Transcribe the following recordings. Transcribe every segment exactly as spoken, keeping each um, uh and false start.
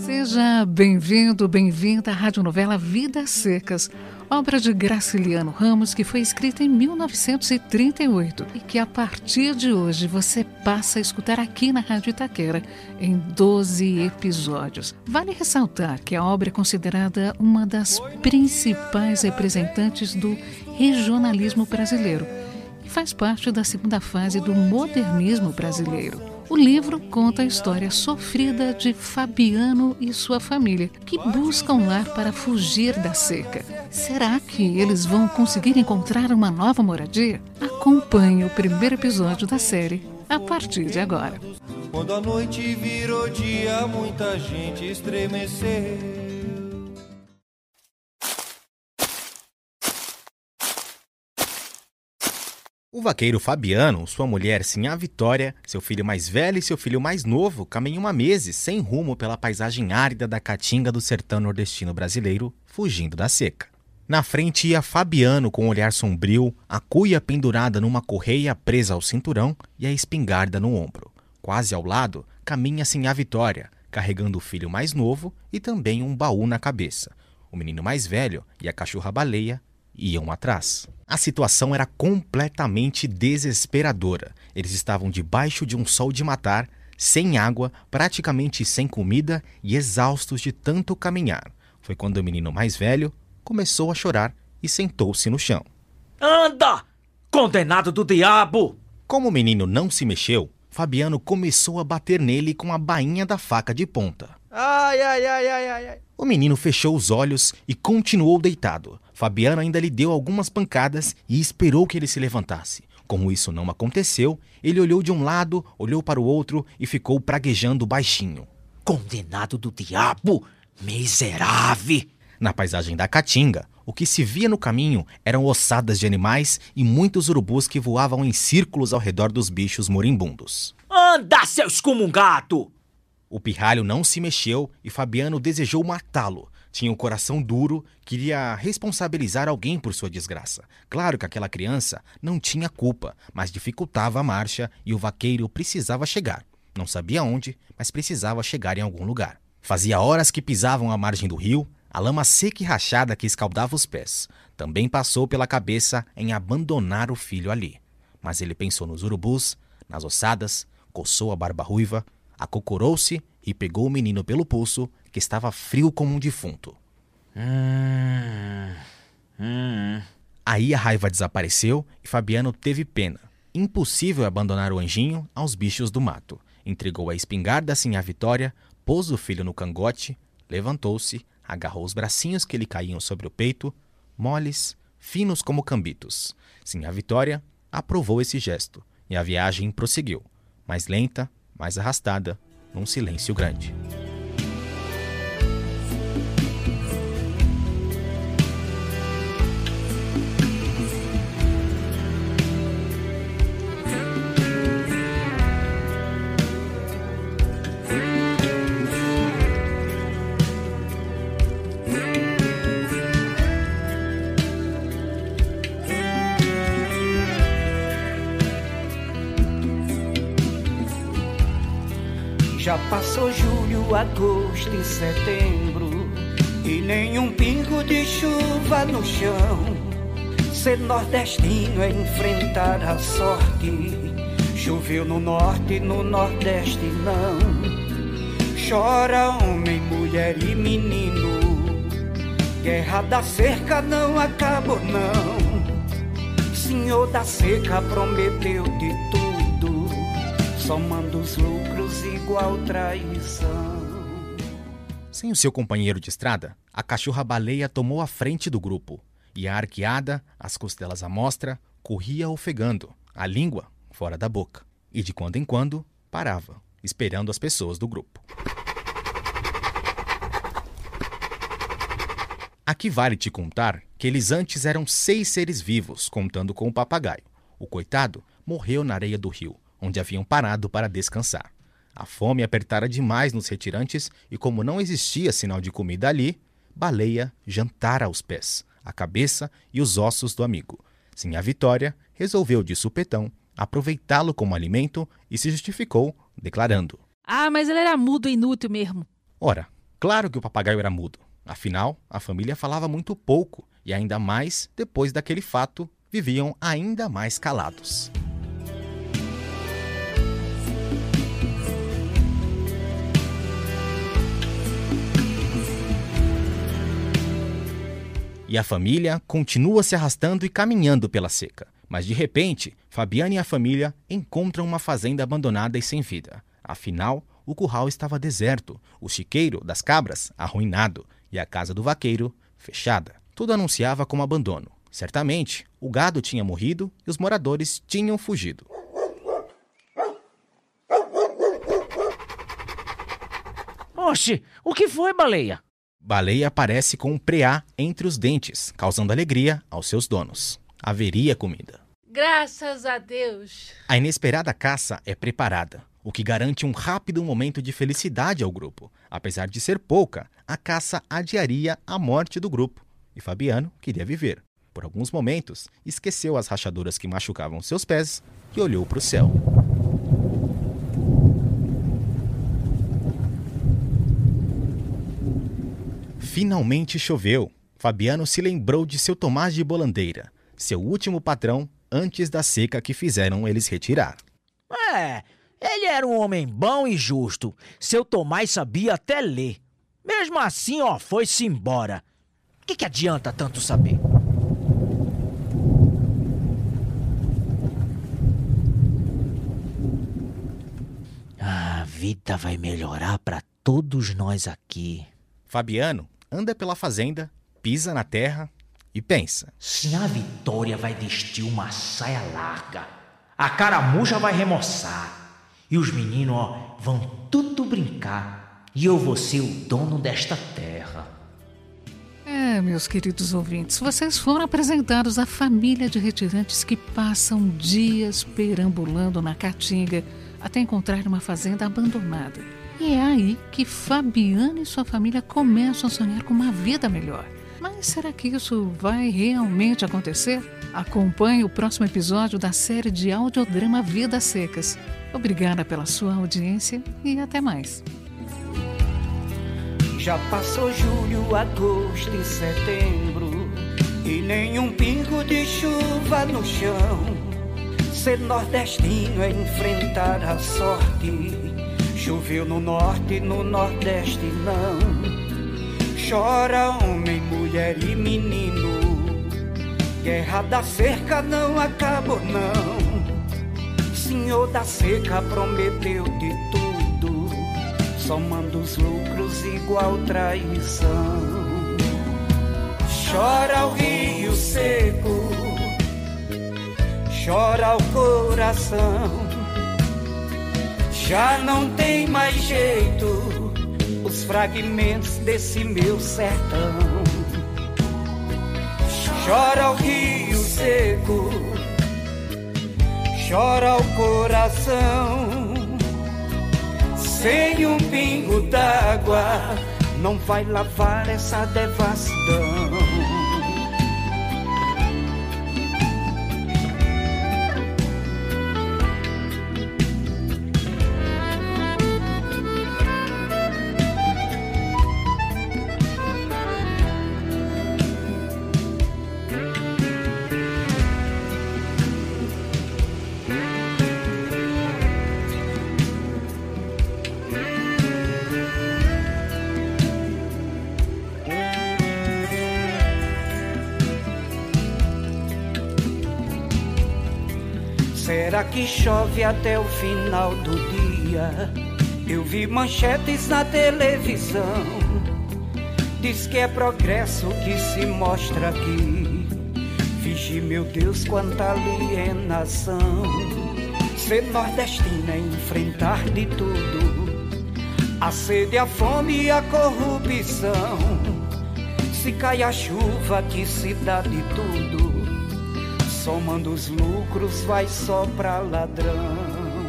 Seja bem-vindo, bem-vinda à radionovela Vidas Secas, obra de Graciliano Ramos, que foi escrita em mil novecentos e trinta e oito e que a partir de hoje você passa a escutar aqui na Rádio Itaquera em doze episódios. Vale ressaltar que a obra é considerada uma das principais representantes do regionalismo brasileiro e faz parte da segunda fase do modernismo brasileiro. O livro conta a história sofrida de Fabiano e sua família, que buscam um lar para fugir da seca. Será que eles vão conseguir encontrar uma nova moradia? Acompanhe o primeiro episódio da série a partir de agora. Quando a noite virou dia, muita gente estremeceu. O vaqueiro Fabiano, sua mulher Sinhá Vitória, seu filho mais velho e seu filho mais novo caminham há meses sem rumo pela paisagem árida da caatinga do sertão nordestino brasileiro, fugindo da seca. Na frente ia Fabiano com um olhar sombrio, a cuia pendurada numa correia presa ao cinturão e a espingarda no ombro. Quase ao lado, caminha Sinhá Vitória, carregando o filho mais novo e também um baú na cabeça. O menino mais velho e a cachorra-baleia iam atrás. A situação era completamente desesperadora. Eles estavam debaixo de um sol de matar, sem água, praticamente sem comida e exaustos de tanto caminhar. Foi quando o menino mais velho começou a chorar e sentou-se no chão. Anda, condenado do diabo! Como o menino não se mexeu, Fabiano começou a bater nele com a bainha da faca de ponta. Ai, ai, ai, ai, ai, ai. O menino fechou os olhos e continuou deitado. Fabiano ainda lhe deu algumas pancadas e esperou que ele se levantasse. Como isso não aconteceu, ele olhou de um lado, olhou para o outro e ficou praguejando baixinho. Condenado do diabo! Miserável! Na paisagem da caatinga, o que se via no caminho eram ossadas de animais e muitos urubus que voavam em círculos ao redor dos bichos moribundos. Anda, seu excomungado! O pirralho não se mexeu e Fabiano desejou matá-lo. Tinha um coração duro, queria responsabilizar alguém por sua desgraça. Claro que aquela criança não tinha culpa, mas dificultava a marcha e o vaqueiro precisava chegar. Não sabia onde, mas precisava chegar em algum lugar. Fazia horas que pisavam à margem do rio, a lama seca e rachada que escaldava os pés. Também passou pela cabeça em abandonar o filho ali. Mas ele pensou nos urubus, nas ossadas, coçou a barba ruiva, acocorou-se e pegou o menino pelo pulso, que estava frio como um defunto. Hum, hum. Aí a raiva desapareceu e Fabiano teve pena. Impossível abandonar o anjinho aos bichos do mato. Entregou a espingarda assim à Vitória, pôs o filho no cangote, levantou-se, agarrou os bracinhos que lhe caíam sobre o peito, moles, finos como cambitos. Sinhá Vitória aprovou esse gesto e a viagem prosseguiu, mais lenta, mais arrastada, num silêncio grande. Já passou julho, agosto e setembro e nenhum pingo de chuva no chão. Ser nordestino é enfrentar a sorte. Choveu no norte, no nordeste não. Chora homem, mulher e menino. Guerra da cerca não acabou não. Senhor da seca prometeu de tudo, somando os lucros igual traição. Sem o seu companheiro de estrada, a cachorra-baleia tomou a frente do grupo. E a arqueada, as costelas à mostra, corria ofegando, a língua fora da boca. E de quando em quando, parava, esperando as pessoas do grupo. Aqui vale te contar que eles antes eram seis seres vivos, contando com o papagaio. O coitado morreu na areia do rio, onde haviam parado para descansar. A fome apertara demais nos retirantes e, como não existia sinal de comida ali, Baleia jantara aos pés, a cabeça e os ossos do amigo. Sinhá Vitória resolveu de supetão aproveitá-lo como alimento e se justificou, declarando: Ah, mas ele era mudo e inútil mesmo. Ora, Claro que o papagaio era mudo. Afinal, a família falava muito pouco e ainda mais, depois daquele fato, viviam ainda mais calados. E a família continua se arrastando e caminhando pela seca. Mas de repente, Fabiana e a família encontram uma fazenda abandonada e sem vida. Afinal, o curral estava deserto, o chiqueiro das cabras arruinado e a casa do vaqueiro fechada. Tudo anunciava como abandono. Certamente, o gado tinha morrido e os moradores tinham fugido. Oxe, o que foi, Baleia? Baleia aparece com um preá entre os dentes, causando alegria aos seus donos. Haveria comida. Graças a Deus! A inesperada caça é preparada, o que garante um rápido momento de felicidade ao grupo. Apesar de ser pouca, a caça adiaria a morte do grupo. E Fabiano queria viver. Por alguns momentos, esqueceu as rachaduras que machucavam seus pés e olhou para o céu. Finalmente choveu. Fabiano se lembrou de seu Tomás de Bolandeira, seu último patrão antes da seca que fizeram eles retirar. É, ele era um homem bom e justo. Seu Tomás sabia até ler. Mesmo assim, ó, foi-se embora. O que, que adianta tanto saber? A vida vai melhorar para todos nós aqui. Fabiano anda pela fazenda, pisa na terra e pensa. Se a Vitória vai vestir uma saia larga, a caramuja vai remoçar e os meninos, ó, vão tudo brincar e eu vou ser o dono desta terra. É, meus queridos ouvintes, vocês foram apresentados à família de retirantes que passam dias perambulando na Caatinga até encontrar uma fazenda abandonada. E é aí que Fabiano e sua família começam a sonhar com uma vida melhor. Mas será que isso vai realmente acontecer? Acompanhe o próximo episódio da série de audiodrama Vidas Secas. Obrigada pela sua audiência e até mais. Já passou julho, agosto e setembro e nenhum pingo de chuva no chão. Ser nordestino é enfrentar a sorte. Choveu no norte, no nordeste não. Chora homem, mulher e menino. Guerra da cerca não acabou não. Senhor da seca prometeu de tudo, somando os lucros igual traição. Chora o rio seco, chora o coração. Já não tem mais jeito, os fragmentos desse meu sertão. Chora o rio seco, chora o coração. Sem um pingo d'água, não vai lavar essa devassidão. Será que chove até o final do dia? Eu vi manchetes na televisão. Diz que é progresso que se mostra aqui. Vigi, meu Deus, quanta alienação. Ser nordestina é enfrentar de tudo, a sede, a fome e a corrupção. Se cai a chuva, que se dá de tudo, somando os lucros vai só pra ladrão.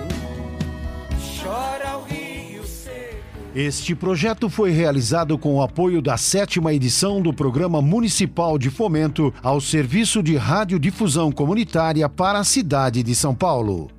Chora o rio seco. Este projeto foi realizado com o apoio da sétima edição do Programa Municipal de Fomento ao Serviço de Radiodifusão Comunitária para a cidade de São Paulo.